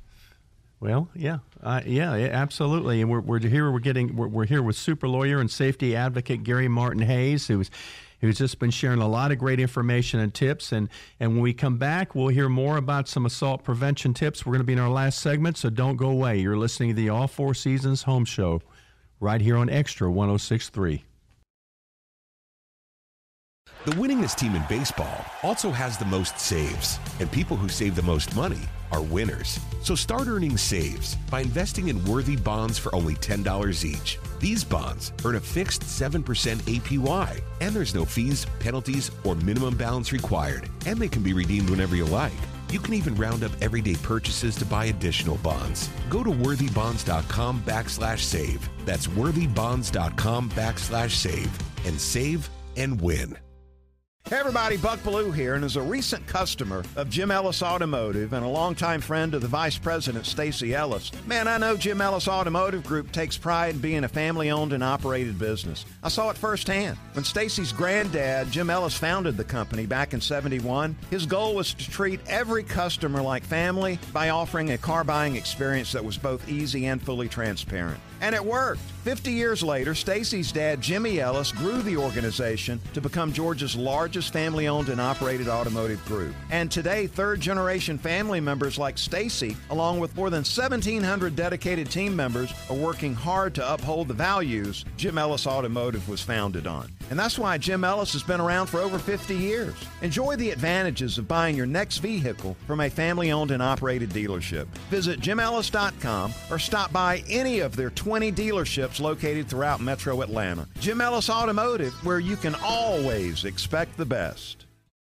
Well, yeah, uh, yeah, yeah, absolutely. And we're, we're here. We're getting. We're, we're here with super lawyer and safety advocate Gary Martin Hayes, who's who's just been sharing a lot of great information and tips. And and when we come back, we'll hear more about some assault prevention tips. We're going to be in our last segment, so don't go away. You're listening to the All Four Seasons Home Show, right here on Extra one oh six point three. The winningest team in baseball also has the most saves, and people who save the most money are winners. So start earning saves by investing in worthy bonds for only ten dollars each. These bonds earn a fixed seven percent A P Y, and there's no fees, penalties, or minimum balance required, and they can be redeemed whenever you like. You can even round up everyday purchases to buy additional bonds. Go to worthybonds.com backslash save. That's worthybonds.com backslash save, and save and win. Hey everybody, Buck Bellew here, and as a recent customer of Jim Ellis Automotive and a longtime friend of the Vice President, Stacey Ellis, man, I know Jim Ellis Automotive Group takes pride in being a family-owned and operated business. I saw it firsthand. When Stacey's granddad, Jim Ellis, founded the company back in seventy-one, his goal was to treat every customer like family by offering a car buying experience that was both easy and fully transparent. And it worked. fifty years later, Stacey's dad, Jimmy Ellis, grew the organization to become Georgia's largest family-owned and operated automotive group. And today, third-generation family members like Stacey, along with more than seventeen hundred dedicated team members, are working hard to uphold the values Jim Ellis Automotive was founded on. And that's why Jim Ellis has been around for over fifty years. Enjoy the advantages of buying your next vehicle from a family-owned and operated dealership. Visit jim ellis dot com or stop by any of their twenty dealerships located throughout Metro Atlanta. Jim Ellis Automotive, where you can always expect the best.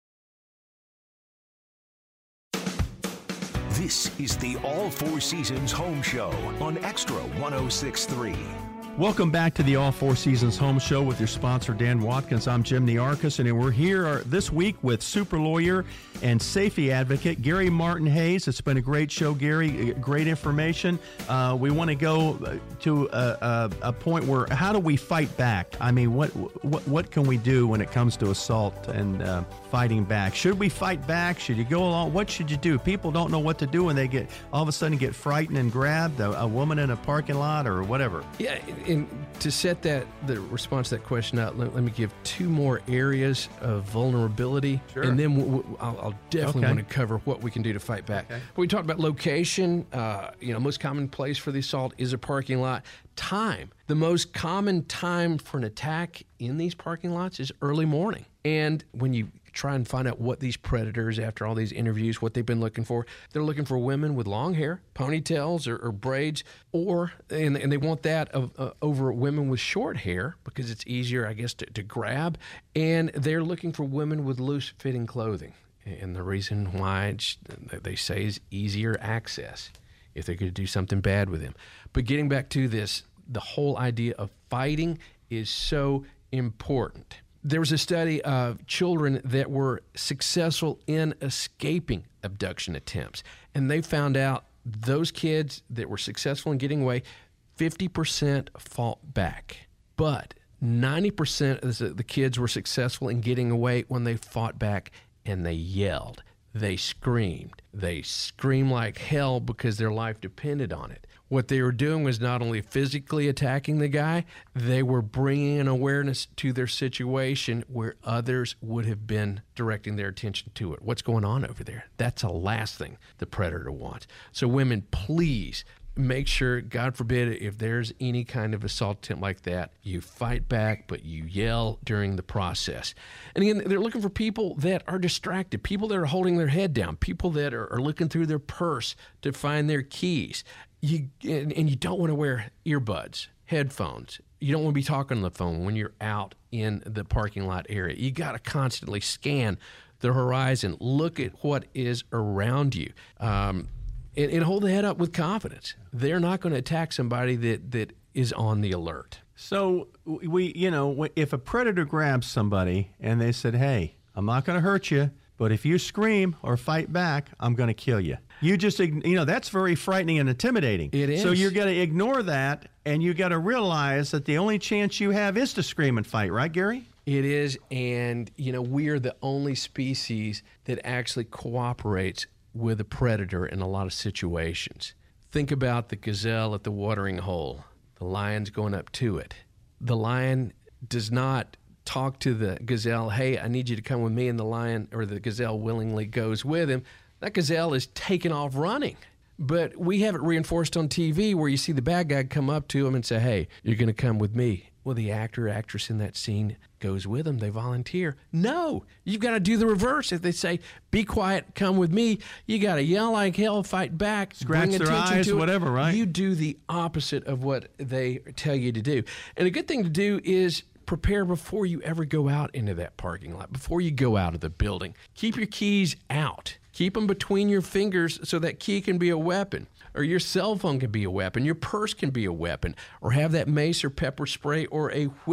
This is the All Four Seasons Home Show on Extra one oh six point three. Welcome back to the All Four Seasons Home Show with your sponsor, Dan Watkins. I'm Jim Niarchos, and we're here this week with super lawyer and safety advocate Gary Martin Hayes. It's been a great show, Gary. Great information. Uh, we want to go to a, a, a point where how do we fight back? I mean, what what, what can we do when it comes to assault and uh, fighting back? Should we fight back? Should you go along? What should you do? People don't know what to do when they get all of a sudden get frightened and grabbed, a, a woman in a parking lot or whatever. Yeah. And to set that the response to that question out, let, let me give two more areas of vulnerability, Sure. and then we'll, we'll, I'll, I'll definitely Okay. want to cover what we can do to fight back. Okay. We talked about location. Uh, you know, most common place for the assault is a parking lot. Time. The most common time for an attack in these parking lots is early morning. And when you try and find out what these predators, after all these interviews, what they've been looking for, they're looking for women with long hair, ponytails or, or braids, or and, and they want that of, uh, over women with short hair because it's easier, I guess, to, to grab. And they're looking for women with loose-fitting clothing. And the reason why it's, they say is easier access if they're going to do something bad with them. But getting back to this, the whole idea of fighting is so important. There was a study of children that were successful in escaping abduction attempts, and they found out those kids that were successful in getting away, fifty percent fought back. But ninety percent of the kids were successful in getting away when they fought back and they yelled. They screamed. They screamed like hell because their life depended on it. What they were doing was not only physically attacking the guy, they were bringing an awareness to their situation where others would have been directing their attention to it. What's going on over there? That's the last thing the predator wants. So women, please make sure, God forbid, if there's any kind of assault attempt like that, you fight back, but you yell during the process. And again, they're looking for people that are distracted, people that are holding their head down, people that are, are looking through their purse to find their keys. You and, and you don't want to wear earbuds, headphones. You don't want to be talking on the phone when you're out in the parking lot area. You got to constantly scan the horizon, look at what is around you. Um, And, and hold the head up with confidence. They're not going to attack somebody that, that is on the alert. So we, you know, if a predator grabs somebody and they said, hey, I'm not going to hurt you, but if you scream or fight back, I'm going to kill you. You just, you know, that's very frightening and intimidating. It is. So you're going to ignore that, and you got to realize that the only chance you have is to scream and fight, right, Gary? It is, and, you know, we are the only species that actually cooperates with a predator in a lot of situations. Think about the gazelle at the watering hole. The lion's going up to it. The lion does not talk to the gazelle, hey, I need you to come with me, and the lion or the gazelle willingly goes with him. That gazelle is taking off running. But we have it reinforced on T V where you see the bad guy come up to him and say, hey, you're going to come with me. Well, the actor or actress in that scene goes with them. They volunteer. No, you've got to do the reverse. If they say, be quiet, come with me, you got to yell like hell, fight back, scratch bring their attention eyes, to it. whatever, right? You do the opposite of what they tell you to do. And a good thing to do is prepare before you ever go out into that parking lot, before you go out of the building. Keep your keys out. Keep them between your fingers so that key can be a weapon, or your cell phone can be a weapon, your purse can be a weapon, or have that mace or pepper spray or a whistle.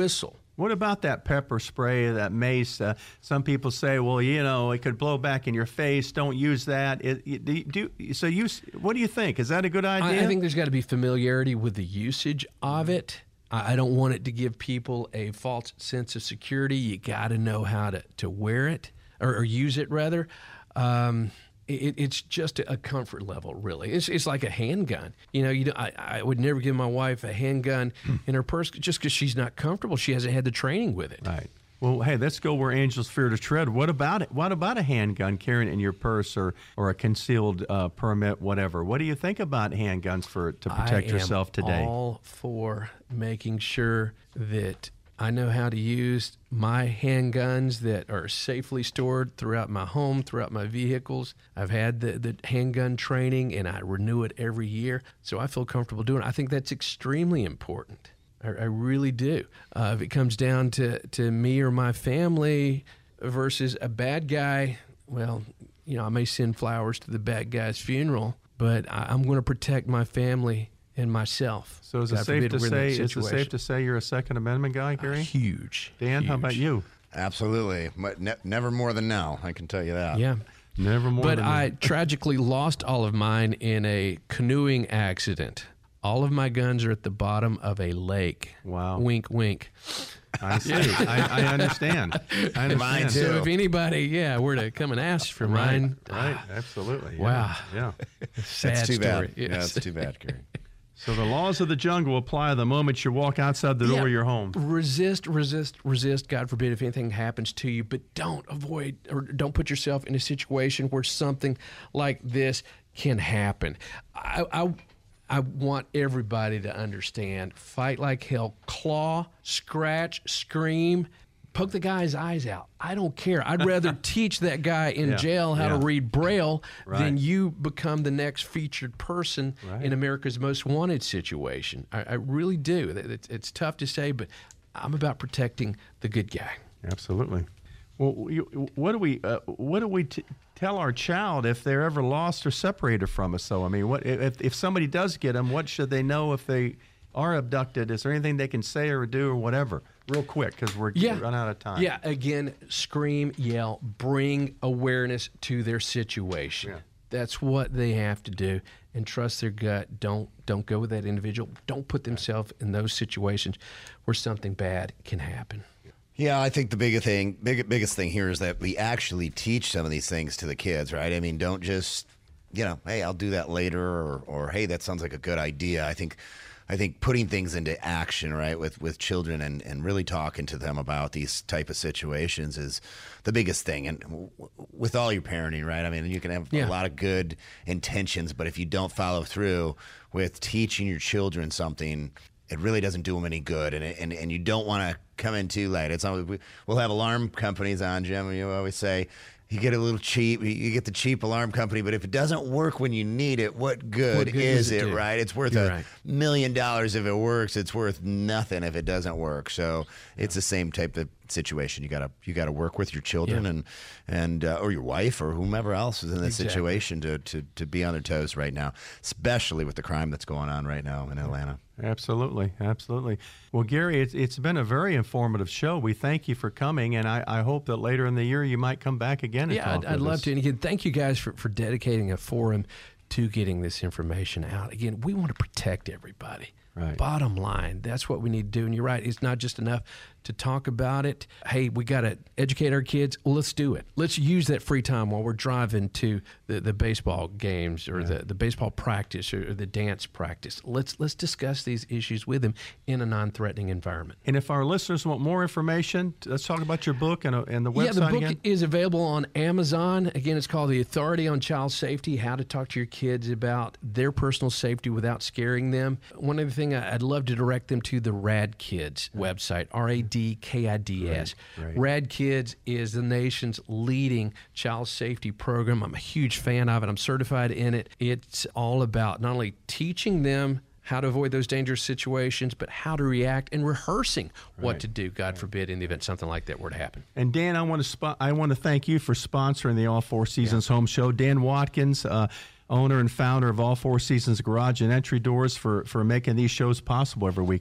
What about that pepper spray, that mace? Uh, some people say, well, you know, it could blow back in your face. Don't use that. It, it, do, do, so you, what do you think? Is that a good idea? I, I think there's got to be familiarity with the usage of it. I, I don't want it to give people a false sense of security. You got to know how to, to wear it or, or use it, rather. Um, It, it's just a comfort level, really. It's it's like a handgun. You know, you know, I, I would never give my wife a handgun in her purse just because she's not comfortable. She hasn't had the training with it. Right. Well, hey, let's go where angels fear to tread. What about it? What about a handgun carrying it in your purse or, or a concealed uh, permit, whatever? What do you think about handguns for to protect I yourself am today? all for making sure that I know how to use my handguns that are safely stored throughout my home, throughout my vehicles. I've had the, the handgun training, and I renew it every year, so I feel comfortable doing it. I think that's extremely important. I, I really do. Uh, if it comes down to, to me or my family versus a bad guy, well, you know, I may send flowers to the bad guy's funeral, but I, I'm going to protect my family and myself. So is it God safe forbid to we're in say? that Is it situation. safe to say you're a Second Amendment guy, Gary? Huge. Dan, how about huge. you? Absolutely. But ne- never more than now, I can tell you that. Yeah. Never more. But than I tragically lost all of mine in a canoeing accident. All of my guns are at the bottom of a lake. Wow. Wink, wink. I see. I, I understand. I understand. Mine too. So if anybody, yeah, were to come and ask for Right. mine, Right. Absolutely. Yeah. Wow. Yeah. sad That's too story. bad. Yes. Yeah, that's too bad, Gary. So the laws of the jungle apply the moment you walk outside the door Yeah. of your home. Resist, resist, resist. God forbid if anything happens to you, but don't avoid or don't put yourself in a situation where something like this can happen. I, I, I want everybody to understand. Fight like hell. Claw, scratch, scream. Poke the guy's eyes out. I don't care. I'd rather teach that guy in Yeah, jail how yeah. to read Braille Right. than you become the next featured person Right. in America's Most Wanted situation. I, I really do. It's, it's tough to say, but I'm about protecting the good guy. Absolutely. Well, you, what do we uh, what do we t- tell our child if they're ever lost or separated from us? So, I mean, what if if somebody does get them? What should they know if they are abducted? Is there anything they can say or do or whatever? Real quick, because we're Yeah. run out of time. Yeah, again, scream, yell, bring awareness to their situation. Yeah. That's what they have to do, and trust their gut. Don't don't go with that individual. Don't put themselves in those situations where something bad can happen. Yeah, I think the biggest thing, big, biggest thing here is that we actually teach some of these things to the kids, right? I mean, don't just, you know, hey, I'll do that later, or, or hey, that sounds like a good idea. I think, I think putting things into action, right, with, with children and, and really talking to them about these type of situations is the biggest thing. And w- with all your parenting, right? I mean, you can have Yeah. a lot of good intentions, but if you don't follow through with teaching your children something, it really doesn't do them any good, and and and you don't want to come in too late. It's always, we'll have alarm companies on, Jim, and you always say you get a little cheap, you get the cheap alarm company, but if it doesn't work when you need it, what good, What good is does it it, do? right? It's worth You're a right. million dollars if it works. It's worth nothing if it doesn't work. So it's the same type of situation. You gotta you gotta work with your children Yeah. and and uh, or your wife or whomever else is in this Exactly. situation to, to to be on their toes right now, especially with the crime that's going on right now in Atlanta. Absolutely, absolutely. Well, Gary, it's it's been a very informative show. We thank you for coming, and I, I hope that later in the year you might come back again and Yeah, talk I'd, I'd with love us. to. And again, thank you guys for, for dedicating a forum to getting this information out. Again, we want to protect everybody. Right. Bottom line, that's what we need to do. And you're right, it's not just enough to talk about it. Hey, we got to educate our kids. Well, let's do it. Let's use that free time while we're driving to the, the baseball games or the, the baseball practice or, or the dance practice. Let's let's discuss these issues with them in a non-threatening environment. And if our listeners want more information, let's talk about your book and, uh, and the website Yeah, the book again. is available on Amazon. Again, it's called The Authority on Child Safety, How to Talk to Your Kids About Their Personal Safety Without Scaring Them. One other thing, I'd love to direct them to the Rad Kids website, R A D K I D S. Right, right. Rad Kids is the nation's leading child safety program. I'm a huge fan of it. I'm certified in it. It's all about not only teaching them how to avoid those dangerous situations, but how to react and rehearsing what Right. to do, God forbid, in the event something like that were to happen. And Dan, I want to spo- I want to thank you for sponsoring the All Four Seasons Home Show. Dan Watkins, uh, owner and founder of All Four Seasons Garage and Entry Doors, for for making these shows possible every week. Dan.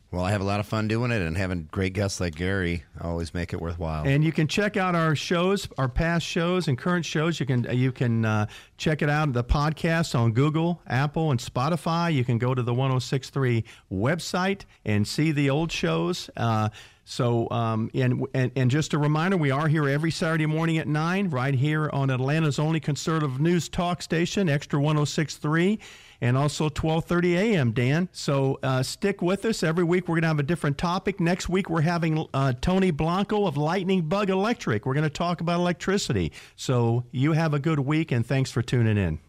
Well, I have a lot of fun doing it, and having great guests like Gary always make it worthwhile. And you can check out our shows, our past shows and current shows. You can you can uh, check it out, the podcast on Google, Apple, and Spotify. You can go to the one oh six point three website and see the old shows. Uh, So, um, and, and and just a reminder, we are here every Saturday morning at nine, right here on Atlanta's only conservative news talk station, Extra one oh six point three, and also twelve thirty a.m., Dan. So uh, stick with us. Every week we're going to have a different topic. Next week we're having uh, Tony Blanco of Lightning Bug Electric. We're going to talk about electricity. So you have a good week, and thanks for tuning in.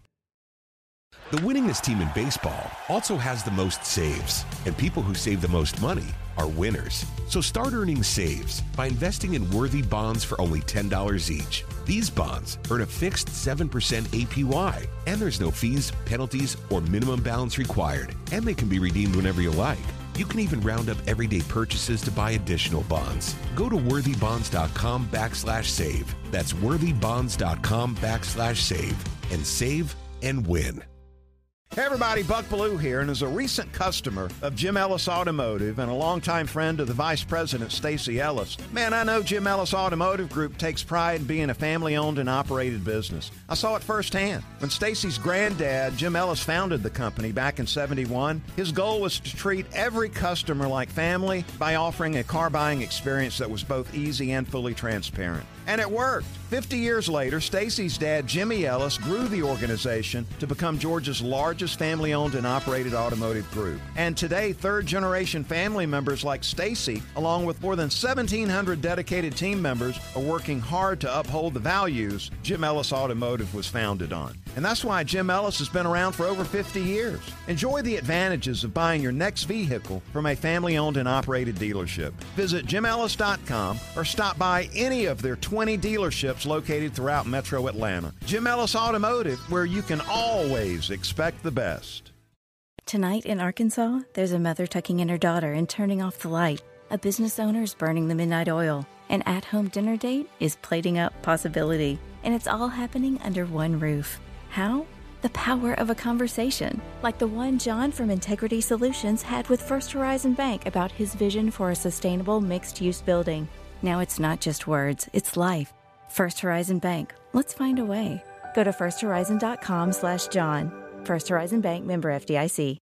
The winningest team in baseball also has the most saves, and people who save the most money are winners. So start earning saves by investing in worthy bonds for only ten dollars each. These bonds earn a fixed seven percent A P Y, and there's no fees, penalties, or minimum balance required, and they can be redeemed whenever you like. You can even round up everyday purchases to buy additional bonds. Go to worthybonds.com backslash save. That's worthybonds.com backslash save and save and win. Hey everybody, Buck Bellew here, and as a recent customer of Jim Ellis Automotive and a longtime friend of the Vice President, Stacey Ellis, man, I know Jim Ellis Automotive Group takes pride in being a family-owned and operated business. I saw it firsthand. When Stacey's granddad, Jim Ellis, founded the company back in seventy-one, his goal was to treat every customer like family by offering a car buying experience that was both easy and fully transparent. And it worked. fifty years later, Stacey's dad, Jimmy Ellis, grew the organization to become Georgia's largest family-owned and operated automotive group. And today, third-generation family members like Stacey, along with more than seventeen hundred dedicated team members, are working hard to uphold the values Jim Ellis Automotive was founded on. And that's why Jim Ellis has been around for over fifty years. Enjoy the advantages of buying your next vehicle from a family-owned and operated dealership. Visit jim ellis dot com or stop by any of their twenty dealerships located throughout Metro Atlanta. Jim Ellis Automotive, where you can always expect the best. Tonight in Arkansas, there's a mother tucking in her daughter and turning off the light. A business owner is burning the midnight oil. An at-home dinner date is plating up possibility. And it's all happening under one roof. How? The power of a conversation, like the one John from Integrity Solutions had with First Horizon Bank about his vision for a sustainable mixed-use building. Now it's not just words, it's life. First Horizon Bank. Let's find a way. Go to first horizon dot com slash John. First Horizon Bank, member F D I C.